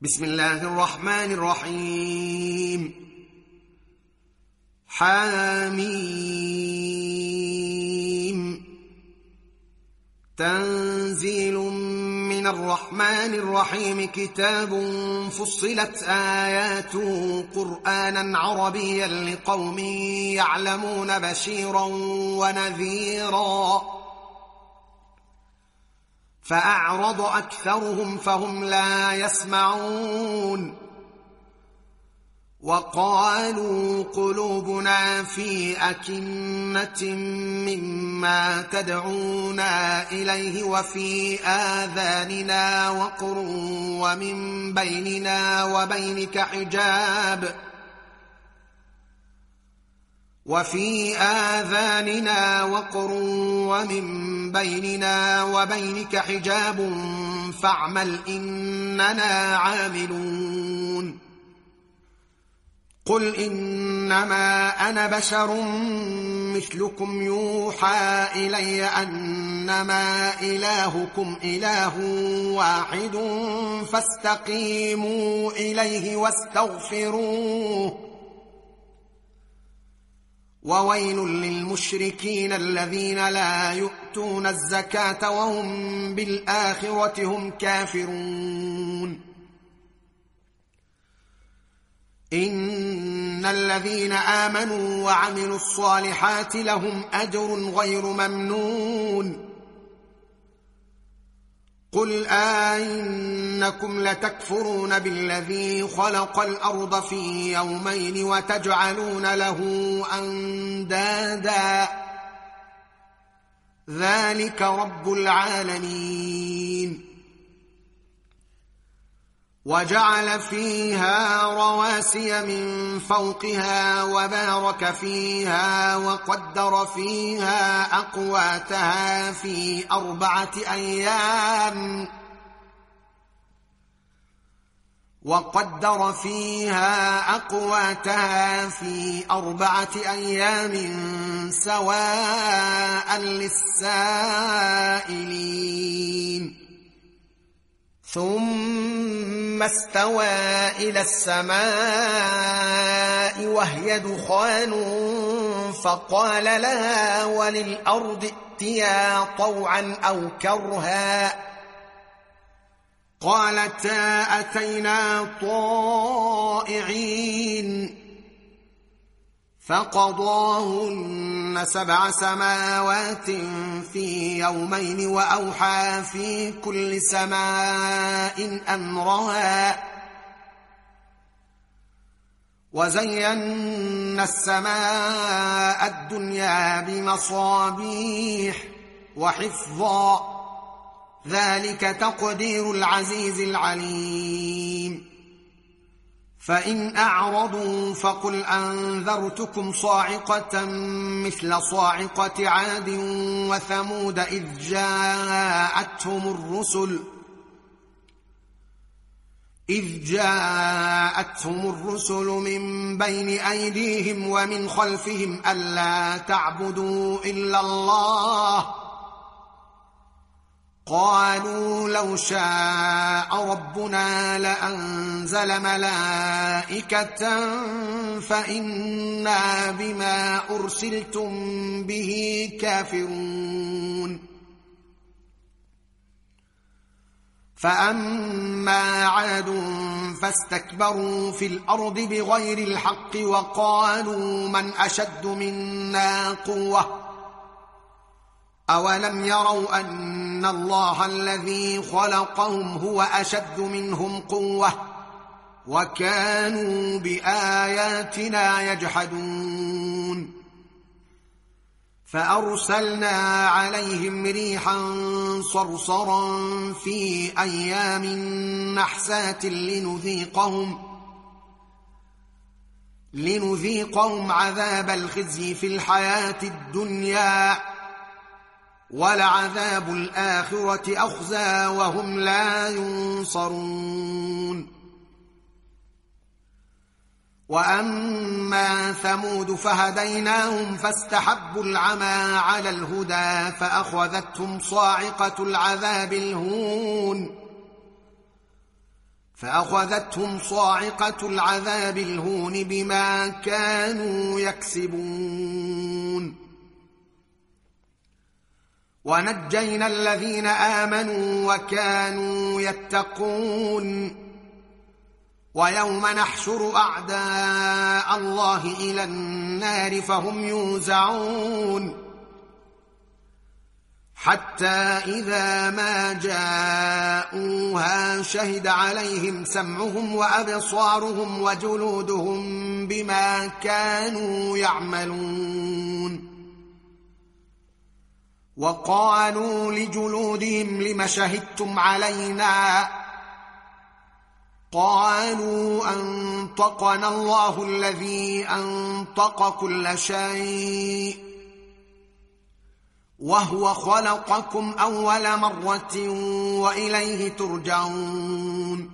بسم الله الرحمن الرحيم. حميم. تنزيل من الرحمن الرحيم. كتاب فصلت آياته قرآنا عربيا لقوم يعلمون بشيرا ونذيرا، فأعرض أكثرهم فهم لا يسمعون. وقالوا قلوبنا في أكنة مما تدعونا إليه وفي آذاننا وقر ومن بيننا وبينك حجاب فاعمل إننا عاملون. قل إنما أنا بشر مثلكم يوحى إلي أنما إلهكم إله واحد فاستقيموا إليه واستغفروه. وويل للمشركين الذين لا يؤتون الزكاة وهم بالآخرة هم كافرون. إن الذين آمنوا وعملوا الصالحات لهم أجر غير ممنون. قل أئنكم لتكفرون بالذي خلق الأرض في يومين وتجعلون له أندادا ذلك رب العالمين. وجعل فيها رواسي من فوقها وبارك فيها وقدر فيها أقواتها في 4 أيام سواء للسائلين. ثم استوى إلى السماء وهي دخان فقال لها وللأرض ائتيا طوعا أو كرها قالتا أتينا طائعين. فقضاهن 7 سماوات في يومين وأوحى في كل سماء أمرها. وزينا السماء الدنيا بمصابيح وحفظا ذلك تقدير العزيز العليم. فإن أعرضوا فقل أنذرتكم صاعقة مثل صاعقة عاد وثمود إذ جاءتهم الرسل من بين أيديهم ومن خلفهم ألا تعبدوا إلا الله. قالوا لو شاء ربنا لأنزل ملائكة فإنا بما أرسلتم به كافرون. فأما عاد فاستكبروا في الأرض بغير الحق وقالوا من أشد منا قوة أولم يروا أن الله الذي خلقهم هو أشد منهم قوة وكانوا بآياتنا يجحدون. فأرسلنا عليهم ريحا صرصرا في أيام نحسات لنذيقهم عذاب الخزي في الحياة الدنيا ولعذاب الآخرة أخزى وهم لا ينصرون. وأما ثمود فهديناهم فاستحبوا العمى على الهدى فأخذتهم صاعقة العذاب الهون فأخذتهم صاعقة العذاب الهون بما كانوا يكسبون. ونجينا الذين آمنوا وكانوا يتقون. ويوم نحشر أعداء الله إلى النار فهم يوزعون حتى إذا ما جاءوها شهد عليهم سمعهم وأبصارهم وجلودهم بما كانوا يعملون. وقالوا لجلودهم لم شهدتم علينا؟ قالوا أنطقنا الله الذي أنطق كل شيء وهو خلقكم أول مرة وإليه ترجعون.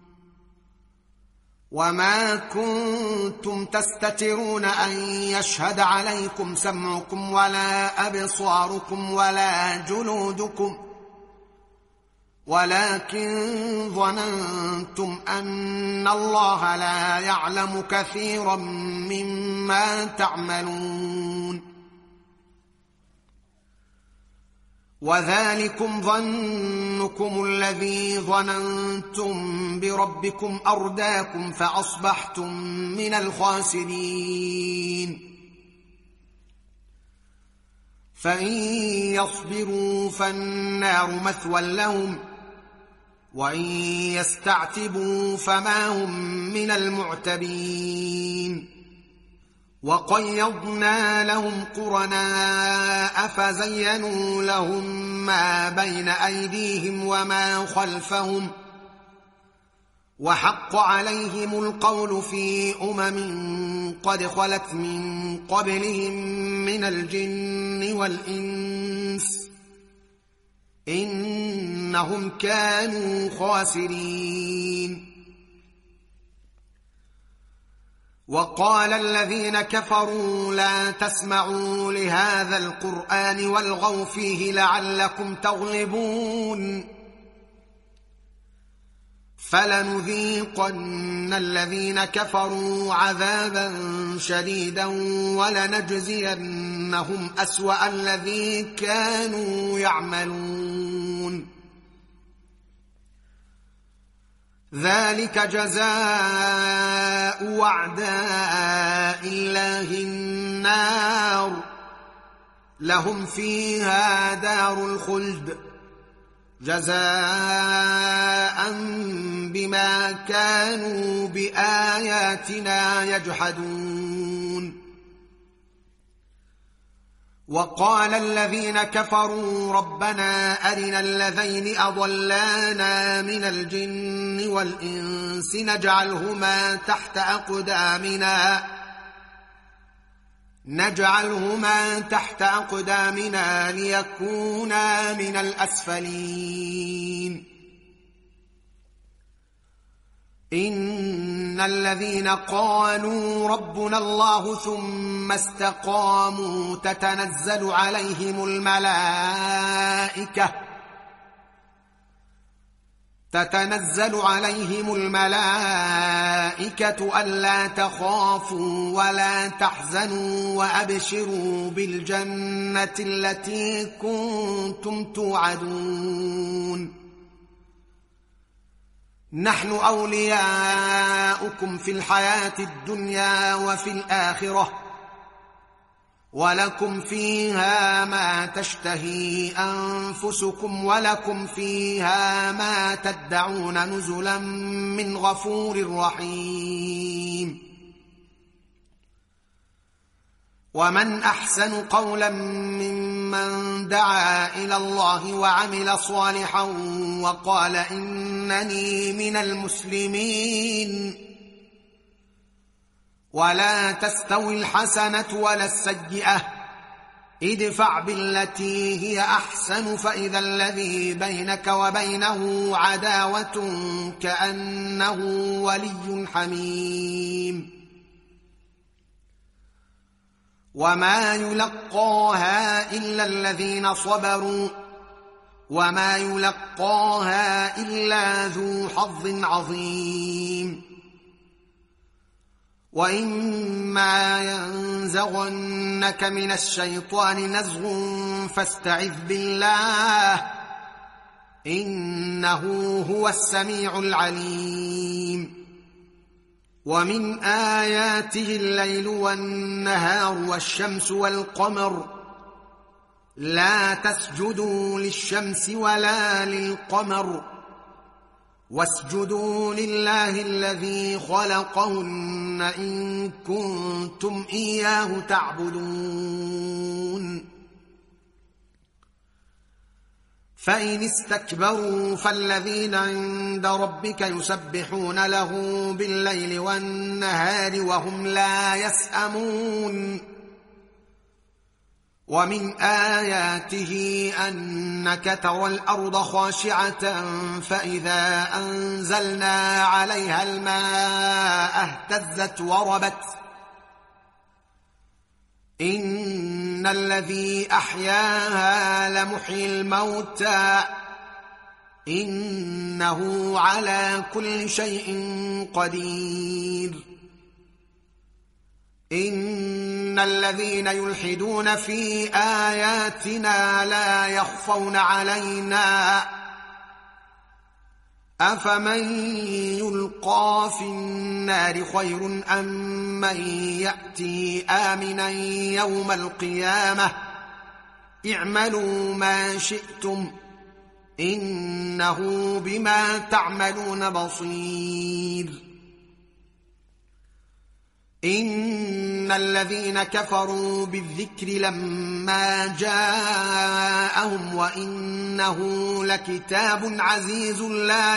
وما كنتم تستترون أن يشهد عليكم سمعكم ولا أبصاركم ولا جلودكم ولكن ظننتم أن الله لا يعلم كثيرا مما تعملون. وذلكم ظنكم الذي ظننتم بربكم أرداكم فأصبحتم من الخاسرين. فإن يصبروا فالنار مثوى لهم وإن يستعتبوا فما هم من المعتبين. وقيضنا لهم قرناء فزينوا لهم ما بين أيديهم وما خلفهم وحق عليهم القول في قد خلت من قبلهم من الجن والإنس إنهم كانوا خاسرين. وقال الذين كفروا لا تسمعوا لهذا القرآن والغوا فيه لعلكم تغلبون. فلنذيقن الذين كفروا عذابا شديدا ولنجزينهم أسوأ الذي كانوا يعملون. ذلك جزاء أعداء الله النار لهم فيها دار الخلد جزاء بما كانوا بآياتنا يجحدون. وقال الذين كفروا ربنا أرنا الذين أضلانا من الجن والإنس نجعلهما تحت أقدامنا ليكونا من الأسفلين. إن الذين قالوا ربنا الله ثم استقاموا تتنزل عليهم الملائكة ألا تخافوا ولا تحزنوا وأبشروا بالجنة التي كنتم توعدون. نحن أولياؤكم في الحياة الدنيا وفي الآخرة ولكم فيها ما تشتهي أنفسكم ولكم فيها ما تدعون نزلا من غفور رحيم. ومن أحسن قولا ممن دعا إلى الله وعمل صالحا وقال إنني من المسلمين. ولا تستوي الحسنة ولا السيئة ادفع بالتي هي أحسن فإذا الذي بينك وبينه عداوة كأنه ولي حميم. وما يلقاها إلا الذين صبروا وما يلقاها إلا ذو حظ عظيم. وإما ينزغنك من الشيطان نزغ فاستعذ بالله إنه هو السميع العليم. ومن آياته الليل والنهار والشمس والقمر لا تسجدوا للشمس ولا للقمر واسجدوا لله الذي خلقهن إن كنتم إياه تعبدون. فإن استكبروا فالذين عند ربك يسبحون له بالليل والنهار وهم لا يسأمون. ومن آياته أنك ترى الأرض خاشعة فإذا أنزلنا عليها الماء اهتزت وربت إن الذي أحياها لمحيي الموتى إنه على كل شيء قدير. إن الذين يلحدون في آياتنا لا يخفون علينا أفمن يلقى في النار خير أم من يأتي آمنا يوم القيامة اعملوا ما شئتم إنه بما تعملون بصير. إن الذين كفروا بالذكر لما جاءهم وإنه لكتاب عزيز لا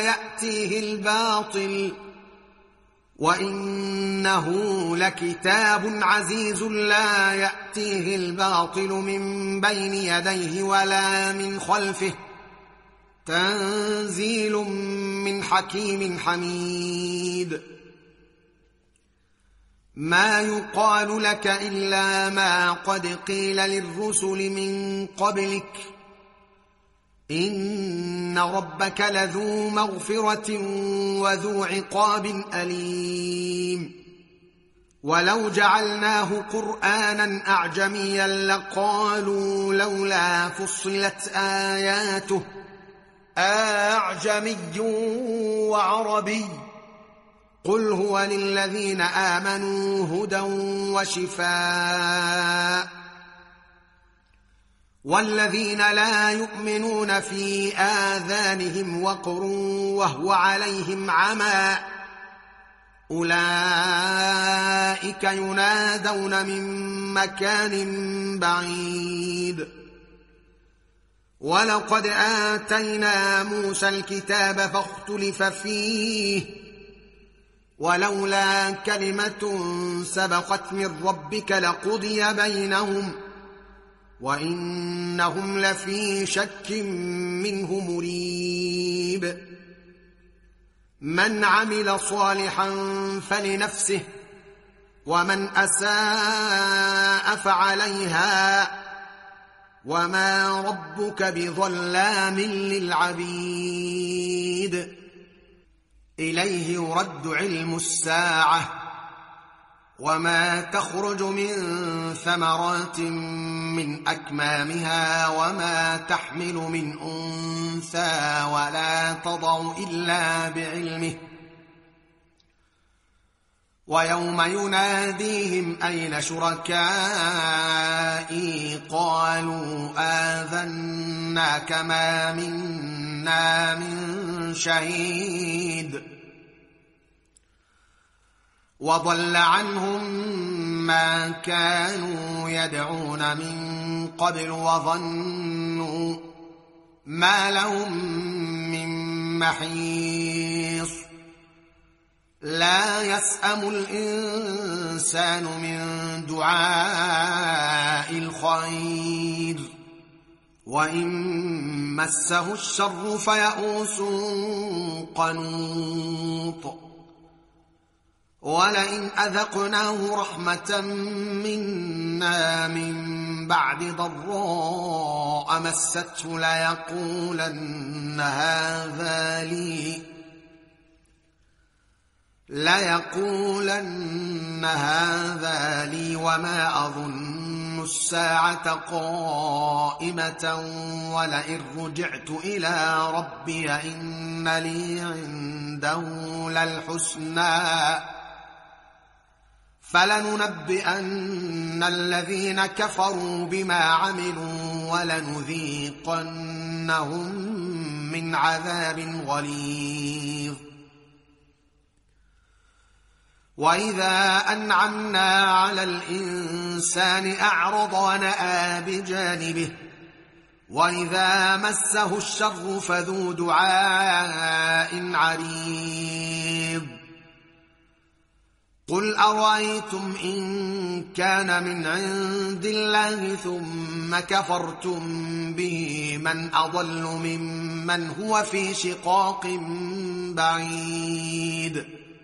يأتيه الباطل من بين يديه ولا من خلفه تنزيل من حكيم حميد. ما يقال لك إلا ما قد قيل للرسل من قبلك إن ربك لذو مغفرة وذو عقاب أليم. ولو جعلناه قرآنا أعجميا لقالوا لولا فصلت آياته أعجمي وعربي قل هو للذين آمنوا هدى وشفاء والذين لا يؤمنون في آذانهم وقر وهو عليهم عمى أولئك ينادون من مكان بعيد. ولقد آتينا موسى الكتاب فاختلف فيه ولولا كلمة سبقت من ربك لقضي بينهم وإنهم لفي شك منه مريب. من عمل صالحا فلنفسه ومن أساء فعليها وما ربك بظلام للعبيد. إليه يرد علم الساعة وما تخرج من ثمرات من أكمامها وما تحمل من أنثى ولا تضع إلا بعلمه ويوم يناديهم أين شركائي قالوا آذناك ما منا من شهيد وضل عنهم ما كانوا يدعون من قبل وظنوا ما لهم من محيص. لا يسأم الإنسان من دعاء الخير وإن مسه الشر فيئوس قنوط. ولئن أذقناه رحمة منا من بعد ضراء مسته ليقولن هذا لي وما أظن الساعة قائمة ولئن رجعت إلى ربي إن لي عنده للحسنى فلننبئن الذين كفروا بما عملوا ولنذيقنهم من عذاب غليظ. وإذا أنعمنا على الإنسان أعرض ونأى بجانبه وإذا مسه الشر فذو دعاء عريض. قل أرأيتم إن كان من عند الله ثم كفرتم به من أضل ممن هو في شقاق بعيد.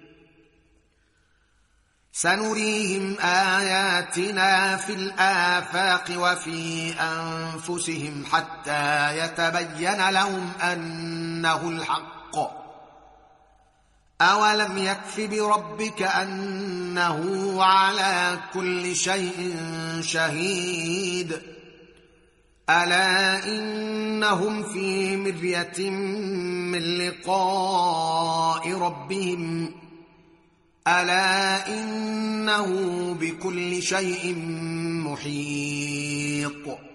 سنريهم آياتنا في الآفاق وفي أنفسهم حتى يتبين لهم أنه الحق. أولم يكف بربك أنه على كل شيء شهيد. ألا إنهم في مرية من لقاء ربهم ألا إنه بكل شيء محيط.